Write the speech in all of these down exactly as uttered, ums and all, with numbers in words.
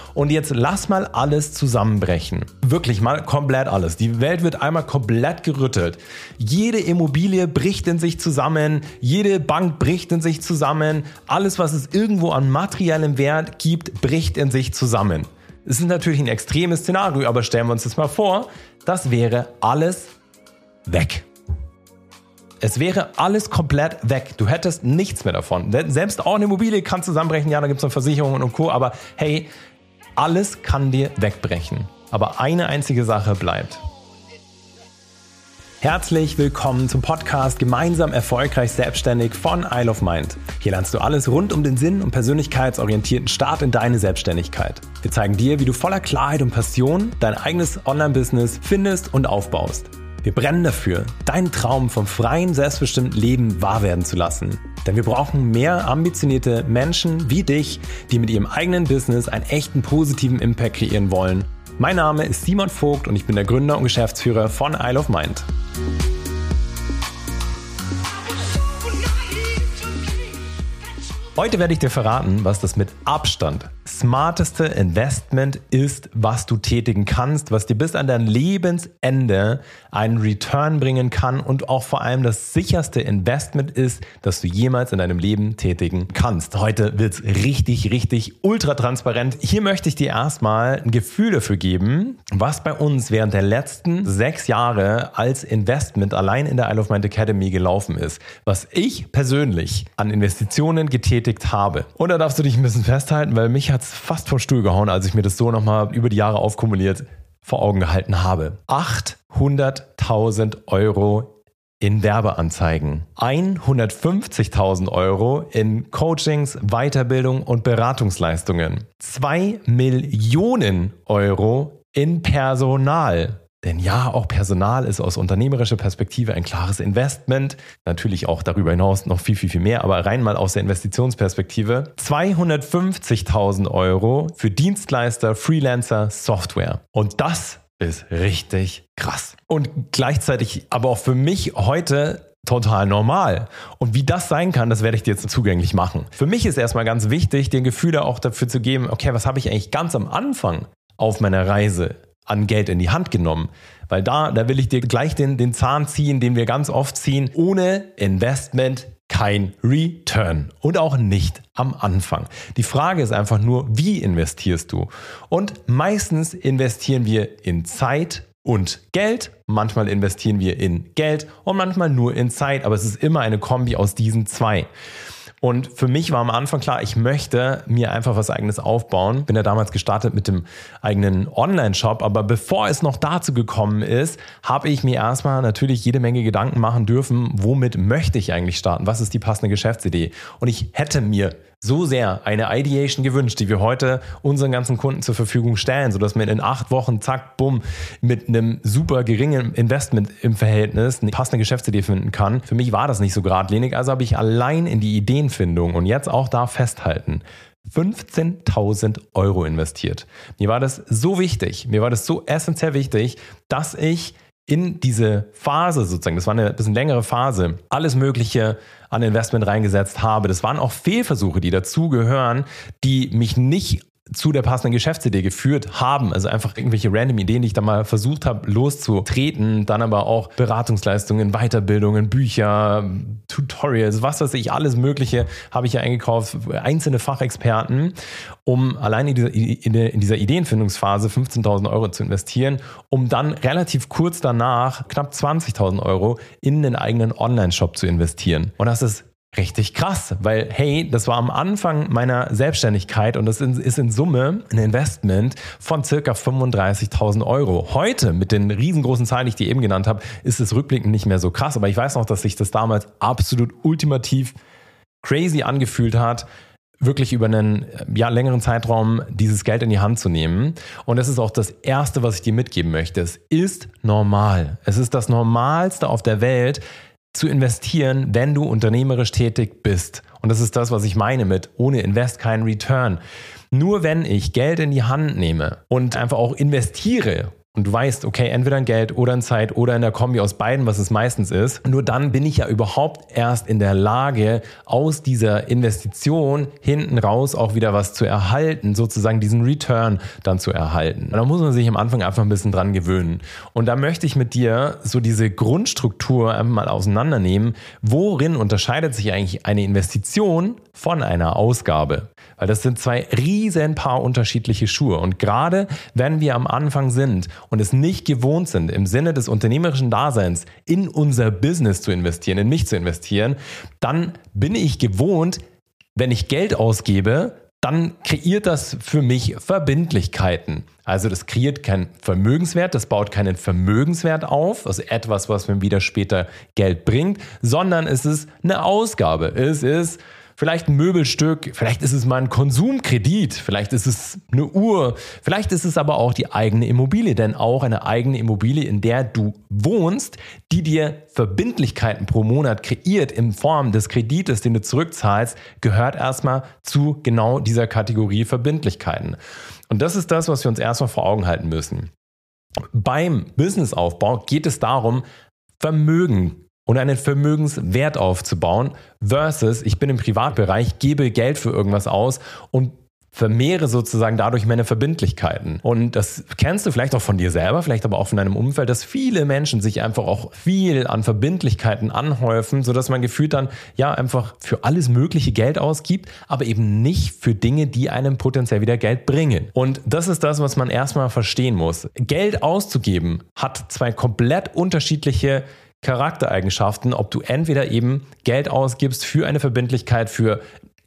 Und jetzt lass mal alles zusammenbrechen. Wirklich mal komplett alles. Die Welt wird einmal komplett gerüttelt. Jede Immobilie bricht in sich zusammen, jede Bank bricht in sich zusammen, alles, was es irgendwo an materiellem Wert gibt, bricht in sich zusammen. Es ist natürlich ein extremes Szenario, aber stellen wir uns das mal vor, das wäre alles weg. Es wäre alles komplett weg. Du hättest nichts mehr davon. Selbst auch eine Immobilie kann zusammenbrechen. Ja, da gibt es noch Versicherungen und Co. Aber hey, alles kann dir wegbrechen. Aber eine einzige Sache bleibt. Herzlich willkommen zum Podcast Gemeinsam erfolgreich selbstständig von Isle of Mind. Hier lernst du alles rund um den Sinn und persönlichkeitsorientierten Start in deine Selbstständigkeit. Wir zeigen dir, wie du voller Klarheit und Passion dein eigenes Online-Business findest und aufbaust. Wir brennen dafür, deinen Traum vom freien, selbstbestimmten Leben wahr werden zu lassen. Denn wir brauchen mehr ambitionierte Menschen wie dich, die mit ihrem eigenen Business einen echten positiven Impact kreieren wollen. Mein Name ist Simon Vogt und ich bin der Gründer und Geschäftsführer von Isle of Mind. Heute werde ich dir verraten, was das mit Abstand smarteste Investment ist, was du tätigen kannst, was dir bis an dein Lebensende einen Return bringen kann und auch vor allem das sicherste Investment ist, das du jemals in deinem Leben tätigen kannst. Heute wird es richtig, richtig ultra transparent. Hier möchte ich dir erstmal ein Gefühl dafür geben, was bei uns während der letzten sechs Jahre als Investment allein in der Isle of Mind Academy gelaufen ist, was ich persönlich an Investitionen getätigt habe. Und da darfst du dich ein bisschen festhalten, weil mich hat es fast vom Stuhl gehauen, als ich mir das so nochmal über die Jahre aufkumuliert vor Augen gehalten habe. achthunderttausend Euro in Werbeanzeigen, hundertfünfzigtausend Euro in Coachings, Weiterbildung und Beratungsleistungen, zwei Millionen Euro in Personal. Denn ja, auch Personal ist aus unternehmerischer Perspektive ein klares Investment. Natürlich auch darüber hinaus noch viel, viel, viel mehr, aber rein mal aus der Investitionsperspektive. zweihundertfünfzigtausend Euro für Dienstleister, Freelancer, Software. Und das ist richtig krass. Und gleichzeitig aber auch für mich heute total normal. Und wie das sein kann, das werde ich dir jetzt zugänglich machen. Für mich ist erstmal ganz wichtig, dir ein Gefühl auch dafür zu geben, okay, was habe ich eigentlich ganz am Anfang auf meiner Reise an Geld in die Hand genommen. Weil da, da will ich dir gleich den, den Zahn ziehen, den wir ganz oft ziehen. Ohne Investment kein Return. Und auch nicht am Anfang. Die Frage ist einfach nur, wie investierst du? Und meistens investieren wir in Zeit und Geld. Manchmal investieren wir in Geld und manchmal nur in Zeit. Aber es ist immer eine Kombi aus diesen zwei. Und für mich war am Anfang klar, ich möchte mir einfach was Eigenes aufbauen. Bin ja damals gestartet mit dem eigenen Online-Shop. Aber bevor es noch dazu gekommen ist, habe ich mir erstmal natürlich jede Menge Gedanken machen dürfen, womit möchte ich eigentlich starten? Was ist die passende Geschäftsidee? Und ich hätte mir so sehr eine Ideation gewünscht, die wir heute unseren ganzen Kunden zur Verfügung stellen, sodass man in acht Wochen, zack, bumm, mit einem super geringen Investment im Verhältnis eine passende Geschäftsidee finden kann. Für mich war das nicht so geradlinig, also habe ich allein in die Ideenfindung und jetzt auch da festhalten, fünfzehntausend Euro investiert. Mir war das so wichtig, mir war das so essentiell wichtig, dass ich in diese Phase sozusagen, das war eine bisschen längere Phase, alles Mögliche an Investment reingesetzt habe. Das waren auch Fehlversuche, die dazugehören, die mich nicht zu der passenden Geschäftsidee geführt haben. Also einfach irgendwelche random Ideen, die ich da mal versucht habe loszutreten. Dann aber auch Beratungsleistungen, Weiterbildungen, Bücher, Tutorials, was weiß ich, alles Mögliche habe ich ja eingekauft. Einzelne Fachexperten, um allein in dieser, in dieser Ideenfindungsphase fünfzehntausend Euro zu investieren, um dann relativ kurz danach knapp zwanzigtausend Euro in den eigenen Online-Shop zu investieren. Und das ist richtig krass, weil hey, das war am Anfang meiner Selbstständigkeit und das ist in Summe ein Investment von circa fünfunddreißigtausend Euro. Heute mit den riesengroßen Zahlen, die ich dir eben genannt habe, ist es rückblickend nicht mehr so krass, aber ich weiß noch, dass sich das damals absolut ultimativ crazy angefühlt hat, wirklich über einen ja, längeren Zeitraum dieses Geld in die Hand zu nehmen. Und das ist auch das Erste, was ich dir mitgeben möchte. Es ist normal. Es ist das Normalste auf der Welt, zu investieren, wenn du unternehmerisch tätig bist. Und das ist das, was ich meine mit ohne Invest kein Return. Nur wenn ich Geld in die Hand nehme und einfach auch investiere, und und du weißt, okay, entweder in Geld oder in Zeit oder in der Kombi aus beiden, was es meistens ist, nur dann bin ich ja überhaupt erst in der Lage, aus dieser Investition hinten raus auch wieder was zu erhalten, sozusagen diesen Return dann zu erhalten. Und da muss man sich am Anfang einfach ein bisschen dran gewöhnen. Und da möchte ich mit dir so diese Grundstruktur einfach mal auseinandernehmen. Worin unterscheidet sich eigentlich eine Investition von einer Ausgabe? Weil das sind zwei riesen paar unterschiedliche Schuhe. Und gerade wenn wir am Anfang sind und es nicht gewohnt sind, im Sinne des unternehmerischen Daseins in unser Business zu investieren, in mich zu investieren, dann bin ich gewohnt, wenn ich Geld ausgebe, dann kreiert das für mich Verbindlichkeiten. Also das kreiert keinen Vermögenswert, das baut keinen Vermögenswert auf, also etwas, was mir wieder später Geld bringt, sondern es ist eine Ausgabe. Es ist vielleicht ein Möbelstück, vielleicht ist es mal ein Konsumkredit, vielleicht ist es eine Uhr, vielleicht ist es aber auch die eigene Immobilie, denn auch eine eigene Immobilie, in der du wohnst, die dir Verbindlichkeiten pro Monat kreiert in Form des Kredites, den du zurückzahlst, gehört erstmal zu genau dieser Kategorie Verbindlichkeiten. Und das ist das, was wir uns erstmal vor Augen halten müssen. Beim Businessaufbau geht es darum, Vermögen und einen Vermögenswert aufzubauen versus ich bin im Privatbereich, gebe Geld für irgendwas aus und vermehre sozusagen dadurch meine Verbindlichkeiten. Und das kennst du vielleicht auch von dir selber, vielleicht aber auch von deinem Umfeld, dass viele Menschen sich einfach auch viel an Verbindlichkeiten anhäufen, sodass man gefühlt dann ja einfach für alles mögliche Geld ausgibt, aber eben nicht für Dinge, die einem potenziell wieder Geld bringen. Und das ist das, was man erstmal verstehen muss. Geld auszugeben hat zwei komplett unterschiedliche Charaktereigenschaften, ob du entweder eben Geld ausgibst für eine Verbindlichkeit, für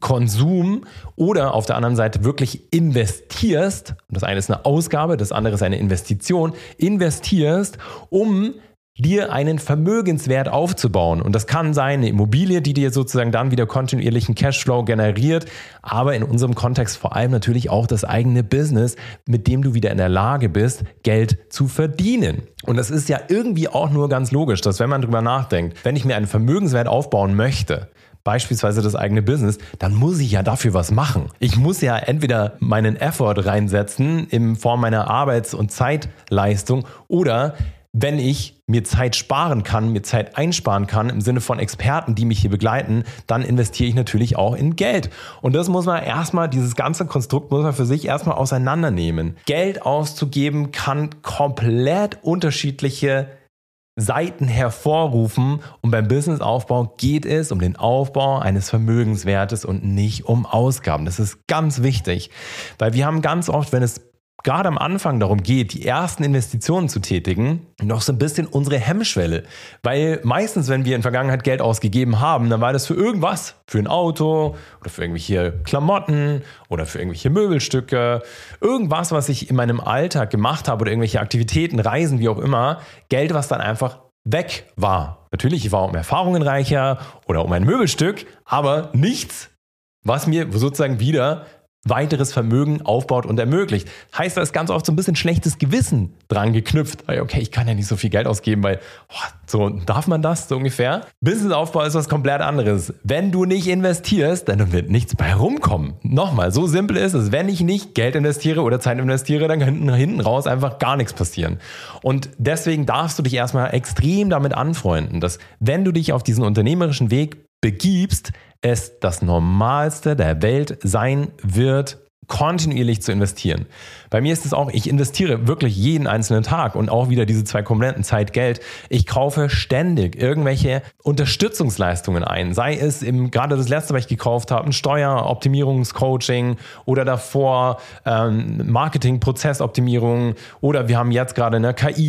Konsum oder auf der anderen Seite wirklich investierst, und das eine ist eine Ausgabe, das andere ist eine Investition, investierst, um dir einen Vermögenswert aufzubauen. Und das kann sein eine Immobilie, die dir sozusagen dann wieder kontinuierlichen Cashflow generiert, aber in unserem Kontext vor allem natürlich auch das eigene Business, mit dem du wieder in der Lage bist, Geld zu verdienen. Und das ist ja irgendwie auch nur ganz logisch, dass wenn man drüber nachdenkt, wenn ich mir einen Vermögenswert aufbauen möchte, beispielsweise das eigene Business, dann muss ich ja dafür was machen. Ich muss ja entweder meinen Effort reinsetzen in Form meiner Arbeits- und Zeitleistung oder wenn ich mir Zeit sparen kann, mir Zeit einsparen kann im Sinne von Experten, die mich hier begleiten, dann investiere ich natürlich auch in Geld. Und das muss man erstmal, dieses ganze Konstrukt muss man für sich erstmal auseinandernehmen. Geld auszugeben kann komplett unterschiedliche Seiten hervorrufen und beim Businessaufbau geht es um den Aufbau eines Vermögenswertes und nicht um Ausgaben. Das ist ganz wichtig, weil wir haben ganz oft, wenn es gerade am Anfang darum geht, die ersten Investitionen zu tätigen, noch so ein bisschen unsere Hemmschwelle. Weil meistens, wenn wir in der Vergangenheit Geld ausgegeben haben, dann war das für irgendwas. Für ein Auto oder für irgendwelche Klamotten oder für irgendwelche Möbelstücke. Irgendwas, was ich in meinem Alltag gemacht habe oder irgendwelche Aktivitäten, Reisen, wie auch immer. Geld, was dann einfach weg war. Natürlich, ich war um Erfahrungen reicher oder um ein Möbelstück, aber nichts, was mir sozusagen wieder weiteres Vermögen aufbaut und ermöglicht. Heißt, da ist ganz oft so ein bisschen schlechtes Gewissen dran geknüpft. Weil, okay, ich kann ja nicht so viel Geld ausgeben, weil oh, so darf man das so ungefähr. Businessaufbau ist was komplett anderes. Wenn du nicht investierst, dann wird nichts bei rumkommen. Nochmal, so simpel ist es. Wenn ich nicht Geld investiere oder Zeit investiere, dann kann hinten, hinten raus einfach gar nichts passieren. Und deswegen darfst du dich erstmal extrem damit anfreunden, dass wenn du dich auf diesen unternehmerischen Weg begibst, es das Normalste der Welt sein wird, kontinuierlich zu investieren. Bei mir ist es auch, ich investiere wirklich jeden einzelnen Tag und auch wieder diese zwei Komponenten Zeit, Geld. Ich kaufe ständig irgendwelche Unterstützungsleistungen ein, sei es im, gerade das letzte, was ich gekauft habe, ein Steueroptimierungscoaching oder davor ähm, Marketing-Prozessoptimierung oder wir haben jetzt gerade eine K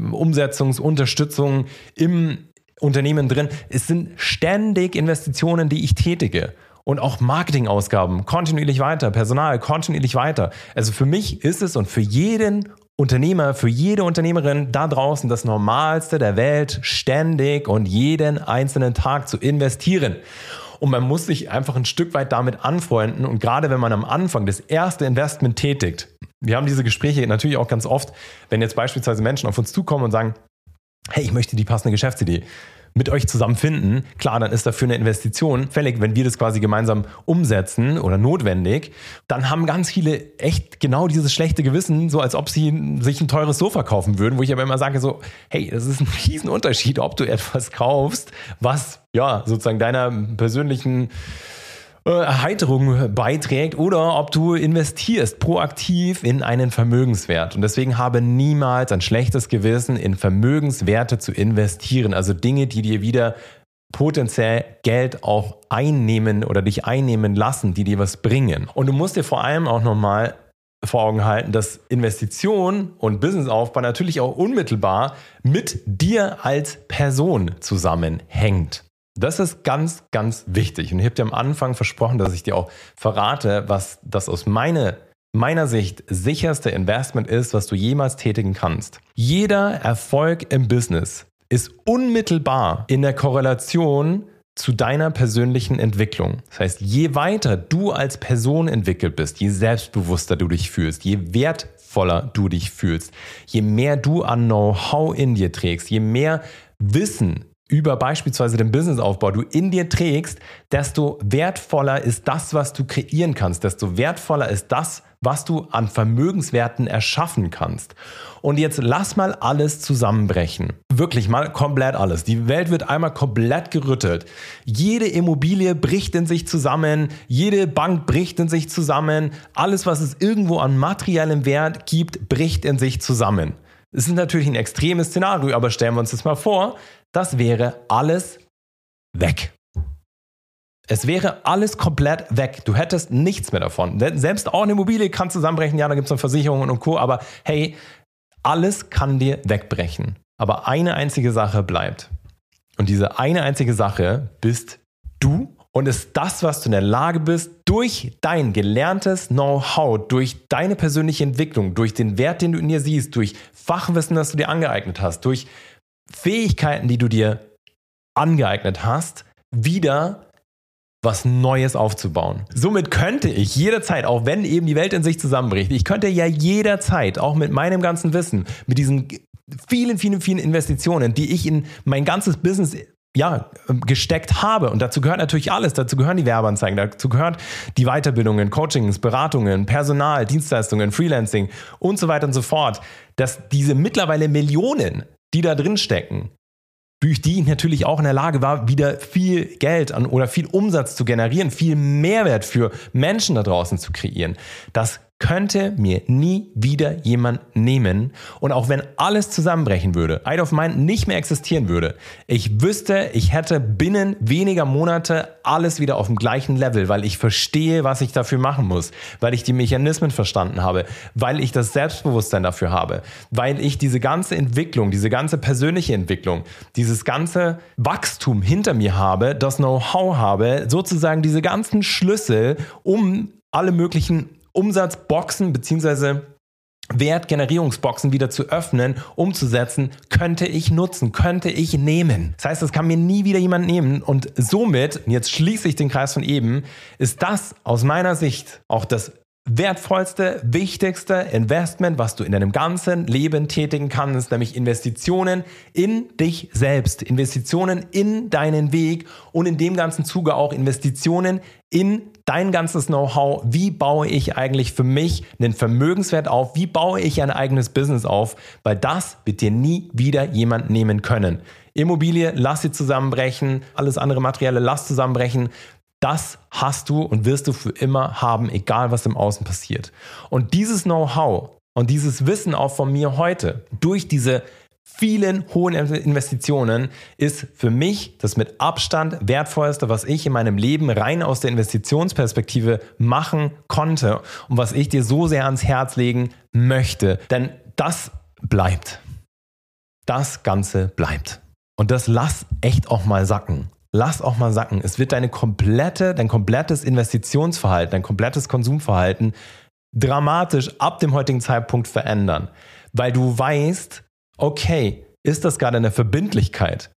I-Umsetzungsunterstützung im Unternehmen drin. Es sind ständig Investitionen, die ich tätige. Und auch Marketingausgaben, kontinuierlich weiter, Personal, kontinuierlich weiter. Also für mich ist es und für jeden Unternehmer, für jede Unternehmerin da draußen das Normalste der Welt, ständig und jeden einzelnen Tag zu investieren. Und man muss sich einfach ein Stück weit damit anfreunden. Und gerade wenn man am Anfang das erste Investment tätigt, wir haben diese Gespräche natürlich auch ganz oft, wenn jetzt beispielsweise Menschen auf uns zukommen und sagen, hey, ich möchte die passende Geschäftsidee. mit euch zusammen finden, klar, dann ist dafür eine Investition fällig, wenn wir das quasi gemeinsam umsetzen oder notwendig, dann haben ganz viele echt genau dieses schlechte Gewissen, so als ob sie sich ein teures Sofa kaufen würden, wo ich aber immer sage so, hey, das ist ein Riesenunterschied, ob du etwas kaufst, was ja sozusagen deiner persönlichen Erheiterung beiträgt oder ob du investierst proaktiv in einen Vermögenswert. Und deswegen habe niemals ein schlechtes Gewissen, in Vermögenswerte zu investieren. Also Dinge, die dir wieder potenziell Geld auch einnehmen oder dich einnehmen lassen, die dir was bringen. Und du musst dir vor allem auch nochmal vor Augen halten, dass Investition und Businessaufbau natürlich auch unmittelbar mit dir als Person zusammenhängt. Das ist ganz, ganz wichtig. Und ich habe dir am Anfang versprochen, dass ich dir auch verrate, was das aus meine, meiner Sicht sicherste Investment ist, was du jemals tätigen kannst. Jeder Erfolg im Business ist unmittelbar in der Korrelation zu deiner persönlichen Entwicklung. Das heißt, je weiter du als Person entwickelt bist, je selbstbewusster du dich fühlst, je wertvoller du dich fühlst, je mehr du an Know-how in dir trägst, je mehr Wissen über beispielsweise den Businessaufbau du in dir trägst, desto wertvoller ist das, was du kreieren kannst, desto wertvoller ist das, was du an Vermögenswerten erschaffen kannst. Und jetzt lass mal alles zusammenbrechen. Wirklich mal komplett alles. Die Welt wird einmal komplett gerüttelt. Jede Immobilie bricht in sich zusammen, jede Bank bricht in sich zusammen, alles, was es irgendwo an materiellem Wert gibt, bricht in sich zusammen. Es ist natürlich ein extremes Szenario, aber stellen wir uns das mal vor, das wäre alles weg. Es wäre alles komplett weg. Du hättest nichts mehr davon. Selbst auch eine Immobilie kann zusammenbrechen. Ja, da gibt es noch Versicherungen und Co. Aber hey, alles kann dir wegbrechen. Aber eine einzige Sache bleibt. Und diese eine einzige Sache bist du und ist das, was du in der Lage bist, durch dein gelerntes Know-how, durch deine persönliche Entwicklung, durch den Wert, den du in dir siehst, durch Fachwissen, das du dir angeeignet hast, durch Fähigkeiten, die du dir angeeignet hast, wieder was Neues aufzubauen. Somit könnte ich jederzeit, auch wenn eben die Welt in sich zusammenbricht, ich könnte ja jederzeit, auch mit meinem ganzen Wissen, mit diesen vielen, vielen, vielen Investitionen, die ich in mein ganzes Business ja, gesteckt habe. Und dazu gehört natürlich alles. Dazu gehören die Werbeanzeigen, dazu gehört die Weiterbildungen, Coachings, Beratungen, Personal, Dienstleistungen, Freelancing und so weiter und so fort. Dass diese mittlerweile Millionen, die da drin stecken, durch die ich natürlich auch in der Lage war, wieder viel Geld an oder viel Umsatz zu generieren, viel Mehrwert für Menschen da draußen zu kreieren. Das könnte mir nie wieder jemand nehmen. Und auch wenn alles zusammenbrechen würde, Isle of Mind nicht mehr existieren würde, ich wüsste, ich hätte binnen weniger Monate alles wieder auf dem gleichen Level, weil ich verstehe, was ich dafür machen muss, weil ich die Mechanismen verstanden habe, weil ich das Selbstbewusstsein dafür habe, weil ich diese ganze Entwicklung, diese ganze persönliche Entwicklung, dieses ganze Wachstum hinter mir habe, das Know-how habe, sozusagen diese ganzen Schlüssel, um alle möglichen Umsatzboxen bzw. Wertgenerierungsboxen wieder zu öffnen, umzusetzen, könnte ich nutzen, könnte ich nehmen. Das heißt, das kann mir nie wieder jemand nehmen und somit, jetzt schließe ich den Kreis von eben, ist das aus meiner Sicht auch das wertvollste, wichtigste Investment, was du in deinem ganzen Leben tätigen kannst, nämlich Investitionen in dich selbst, Investitionen in deinen Weg und in dem ganzen Zuge auch Investitionen in dein ganzes Know-how. Wie baue ich eigentlich für mich einen Vermögenswert auf? Wie baue ich ein eigenes Business auf? Weil das wird dir nie wieder jemand nehmen können. Immobilie, lass sie zusammenbrechen, alles andere Materielle, lass zusammenbrechen. Das hast du und wirst du für immer haben, egal was im Außen passiert. Und dieses Know-how und dieses Wissen auch von mir heute, durch diese vielen hohen Investitionen, ist für mich das mit Abstand wertvollste, was ich in meinem Leben rein aus der Investitionsperspektive machen konnte und was ich dir so sehr ans Herz legen möchte. Denn das bleibt. Das Ganze bleibt. Und das lass echt auch mal sacken. Lass auch mal sacken. Es wird deine komplette, dein komplettes Investitionsverhalten, dein komplettes Konsumverhalten dramatisch ab dem heutigen Zeitpunkt verändern. Weil du weißt, okay, ist das gerade eine Verbindlichkeit?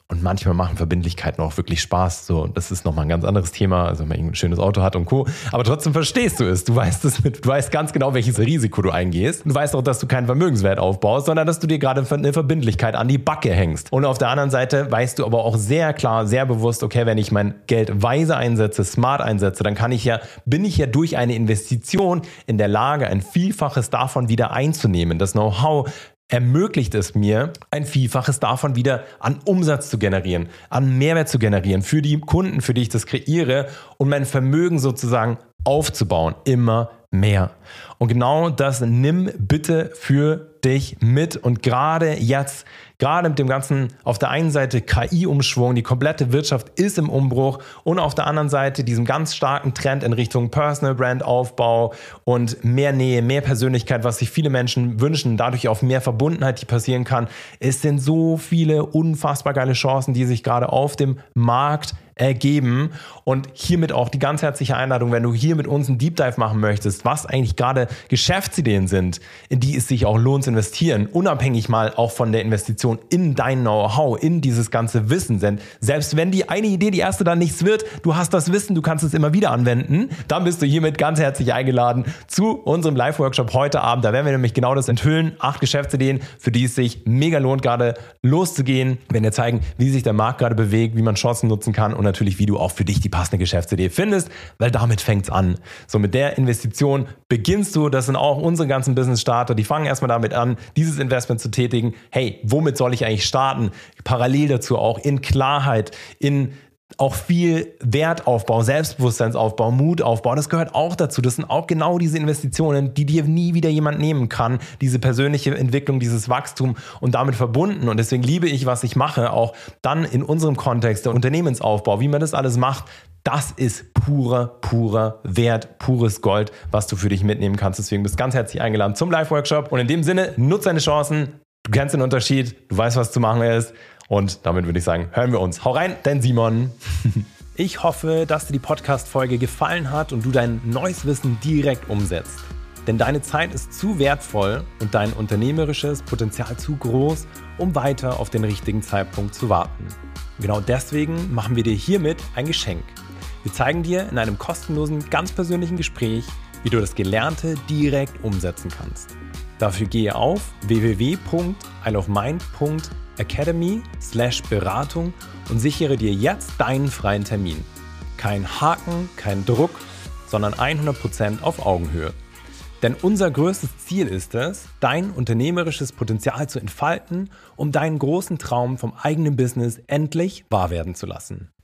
Und manchmal machen Verbindlichkeiten auch wirklich Spaß. So, das ist nochmal ein ganz anderes Thema, also wenn man ein schönes Auto hat und Co. Aber trotzdem verstehst du es. Du weißt es mit, du weißt ganz genau, welches Risiko du eingehst. Du weißt auch, dass du keinen Vermögenswert aufbaust, sondern dass du dir gerade eine Verbindlichkeit an die Backe hängst. Und auf der anderen Seite weißt du aber auch sehr klar, sehr bewusst, okay, wenn ich mein Geld weise einsetze, smart einsetze, dann kann ich ja, bin ich ja durch eine Investition in der Lage, ein Vielfaches davon wieder einzunehmen. Das Know-how ermöglicht es mir, ein Vielfaches davon wieder an Umsatz zu generieren, an Mehrwert zu generieren für die Kunden, für die ich das kreiere und mein Vermögen sozusagen aufzubauen, immer mehr. Und genau das nimm bitte für dich mit und gerade jetzt, gerade mit dem ganzen, auf der einen Seite K I-Umschwung, die komplette Wirtschaft ist im Umbruch und auf der anderen Seite diesem ganz starken Trend in Richtung Personal Brand Aufbau und mehr Nähe, mehr Persönlichkeit, was sich viele Menschen wünschen, dadurch auch mehr Verbundenheit, die passieren kann. Es sind so viele unfassbar geile Chancen, die sich gerade auf dem Markt ergeben und hiermit auch die ganz herzliche Einladung, wenn du hier mit uns einen Deep Dive machen möchtest, was eigentlich gerade Geschäftsideen sind, in die es sich auch lohnt zu investieren, unabhängig mal auch von der Investition in dein Know-how, in dieses ganze Wissen. Denn selbst wenn die eine Idee, die erste dann nichts wird, du hast das Wissen, du kannst es immer wieder anwenden, dann bist du hiermit ganz herzlich eingeladen zu unserem Live-Workshop heute Abend. Da werden wir nämlich genau das enthüllen. Acht Geschäftsideen, für die es sich mega lohnt, gerade loszugehen. Wir werden dir zeigen, wie sich der Markt gerade bewegt, wie man Chancen nutzen kann und natürlich, wie du auch für dich die passende Geschäftsidee findest, weil damit fängt's an. So mit der Investition beginnst du, das sind auch unsere ganzen Business-Starter, die fangen erstmal damit an, dieses Investment zu tätigen. Hey, womit soll ich eigentlich starten? Parallel dazu auch in Klarheit, in auch viel Wertaufbau, Selbstbewusstseinsaufbau, Mutaufbau, das gehört auch dazu. Das sind auch genau diese Investitionen, die dir nie wieder jemand nehmen kann. Diese persönliche Entwicklung, dieses Wachstum und damit verbunden. Und deswegen liebe ich, was ich mache, auch dann in unserem Kontext, der Unternehmensaufbau, wie man das alles macht. Das ist purer, purer Wert, pures Gold, was du für dich mitnehmen kannst. Deswegen bist du ganz herzlich eingeladen zum Live-Workshop. Und in dem Sinne, nutze deine Chancen. Du kennst den Unterschied, du weißt, was zu machen ist. Und damit würde ich sagen, hören wir uns. Hau rein, dein Simon. Ich hoffe, dass dir die Podcast-Folge gefallen hat und du dein neues Wissen direkt umsetzt. Denn deine Zeit ist zu wertvoll und dein unternehmerisches Potenzial zu groß, um weiter auf den richtigen Zeitpunkt zu warten. Genau deswegen machen wir dir hiermit ein Geschenk. Wir zeigen dir in einem kostenlosen, ganz persönlichen Gespräch, wie du das Gelernte direkt umsetzen kannst. Dafür gehe auf w w w punkt isleofmind punkt academy slash Beratung und sichere dir jetzt deinen freien Termin. Kein Haken, kein Druck, sondern hundert Prozent auf Augenhöhe. Denn unser größtes Ziel ist es, dein unternehmerisches Potenzial zu entfalten, um deinen großen Traum vom eigenen Business endlich wahr werden zu lassen.